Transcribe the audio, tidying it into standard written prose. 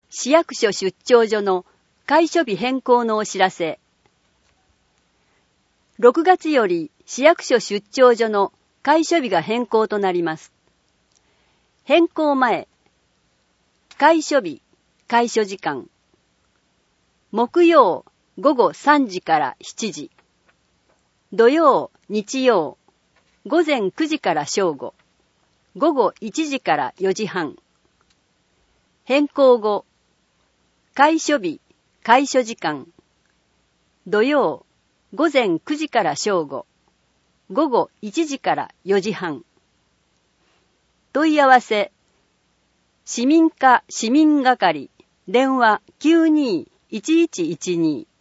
市役所出張所の開所日変更のお知らせ。6月より市役所出張所の開所日が変更となります。変更前、開所日、開所時間。木曜午後3時から7時。土曜、日曜、午前9時から正午。午後1時から4時半。変更後、開所日、開所時間。土曜、午前9時から正午。午後1時から4時半。問い合わせ、市民課市民係、電話92-1112